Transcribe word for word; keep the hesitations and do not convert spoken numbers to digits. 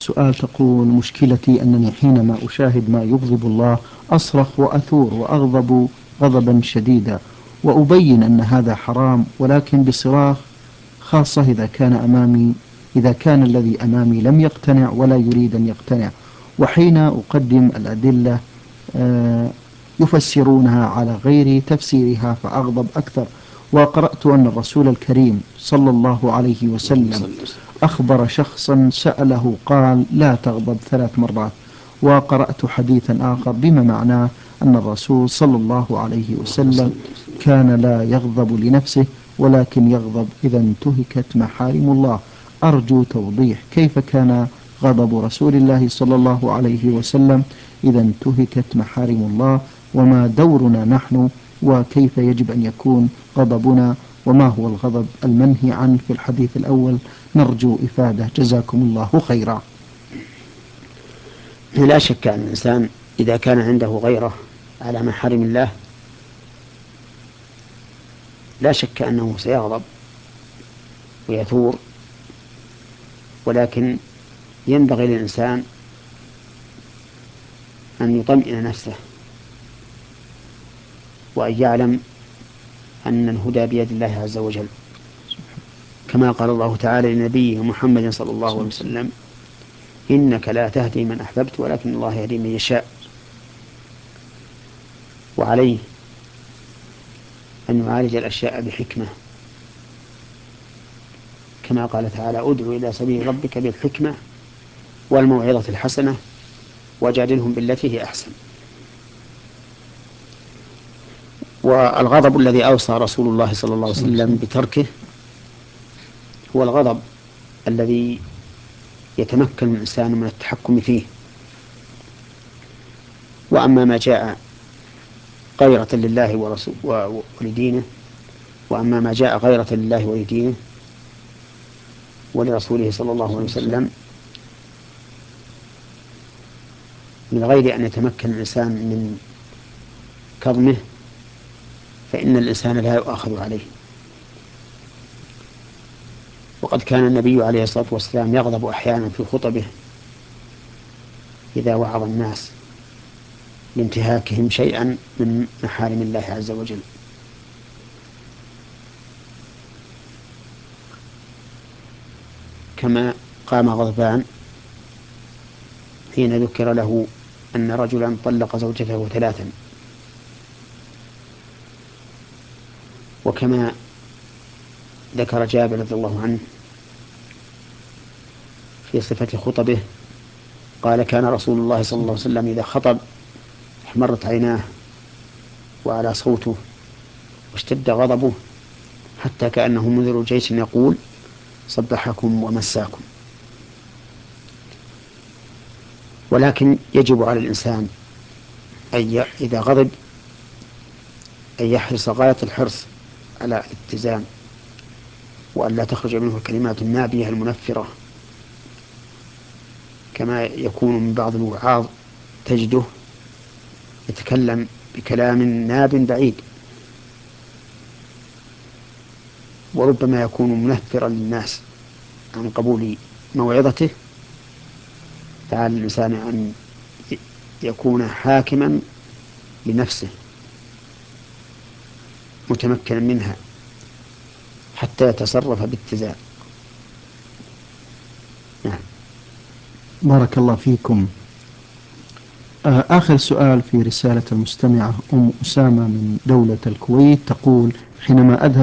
سؤال تقول: مشكلتي أنني حينما أشاهد ما يغضب الله أصرخ وأثور وأغضب غضبا شديدا، وأبين أن هذا حرام، ولكن بصراخ، خاصة إذا كان أمامي إذا كان الذي أمامي لم يقتنع ولا يريد أن يقتنع. وحين أقدم الأدلة آه، يفسرونها على غير تفسيرها فأغضب أكثر. وقرأت أن الرسول الكريم صلى الله عليه وسلم أخبر شخصا سأله قال: لا تغضب ثلاث مرات. وقرأت حديثا آخر بما معناه أن الرسول صلى الله عليه وسلم كان لا يغضب لنفسه، ولكن يغضب إذا انتهكت محارم الله. أرجو توضيح كيف كان غضب رسول الله صلى الله عليه وسلم إذا انتهكت محارم الله، وما دورنا نحن، وكيف يجب أن يكون غضبنا، وما هو الغضب المنهي عنه في الحديث الأول. نرجو إفادة، جزاكم الله خيرا. لا شك أن الإنسان إذا كان عنده غيرة على محارم الله لا شك أنه سيغضب ويثور، ولكن ينبغي للإنسان أن يطمئن نفسه وأن يعلم أن الهدى بيد الله عز وجل، كما قال الله تعالى لنبيه محمد صلى الله عليه وسلم: إنك لا تهدي من أحببت ولكن الله يهدي من يشاء. وعليه أن يعالج الأشياء بحكمة، كما قال تعالى: ادع إلى سبيل ربك بالحكمة والموعظة الحسنة وجادلهم بالتي هي أحسن. والغضب الذي أوصى رسول الله صلى الله عليه وسلم بتركه هو الغضب الذي يتمكن الإنسان من التحكم فيه. وأما ما جاء غيرة لله ورسول ولدينه وأما ما جاء غيرة لله ولدينه ولرسوله صلى الله عليه وسلم من غير أن يتمكن الإنسان من كظمه، فإن الإنسان لا يؤاخذ عليه. وقد كان النبي عليه الصلاة والسلام يغضب أحيانا في خطبه إذا وعظ الناس لانتهاكهم شيئا من محارم الله عز وجل. كما قام غضبان حين ذكر له أن رجلا طلق زوجته ثلاثا، وكما ذكر جابر رضي الله عنه في صفة خطبه قال: كان رسول الله صلى الله عليه وسلم إذا خطب احمرت عيناه وعلى صوته واشتد غضبه حتى كأنه منذر جيش يقول: صبحكم ومساكم. ولكن يجب على الإنسان أن إذا غضب أن يحرص غاية الحرص على الاتزان، وأن لا تخرج منه الكلمات النابية المنفرة، كما يكون من بعض الوعاظ تجده يتكلم بكلام ناب بعيد وربما يكون منفرا للناس عن قبول موعظته. فعلى الإنسان أن يكون حاكما لنفسه متمكنا منها حتى يتصرف باتزان. نعم. بارك الله فيكم. آخر سؤال في رسالة المستمعة أم أسامة من دولة الكويت تقول: حينما أذهب